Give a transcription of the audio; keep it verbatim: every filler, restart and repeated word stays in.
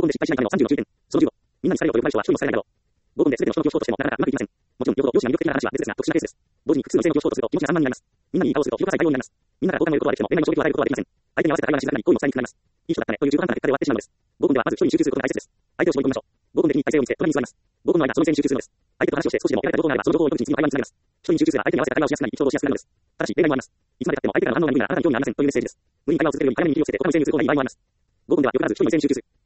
分で失敗しないためのさんじゅうの注意点。そのじゅうご、みんなにされよと呼ばれる人は一人もされないだろう。ごふんで全ての人の教師としてもなかなかうまくいきません。もちろん、よほど容姿が魅力的な話は別ですが、特殊なケースです。同時に複数の異性の教師とすると気持ちが散漫になります。みんなにいい顔をすると広がる対応になります。みんなが好感を得ることはできても、恋愛の衝撃を与えることはできません。相手に合わせた会話にしづらくなり、恋の伝えにくくなります。いい人だったねという中途半端な結果で終わってしまうのです。ごふんではまず一人に集中することが大切です。相手を絞り込みましょう。ごふんでに体勢を見せ、隣に座ります。ごふんの間、その異性に集中するのです。相手と話をして少しでも得られた情報があれば、その情報を糸口に次の会話につなげます。一人に集中すれば相手に合わせた会話をしやすくなり、意気投合しやすくなるのです。ただし、例外もあります。いつまで経っても相手からの反応が鈍いなら、あなたに興味がありませんというメッセージです。無理に会話を続けるより早めに意気を捨てて他の異性に移ることがいい場合もあります。ごふんではよからず一人の異性に集中する。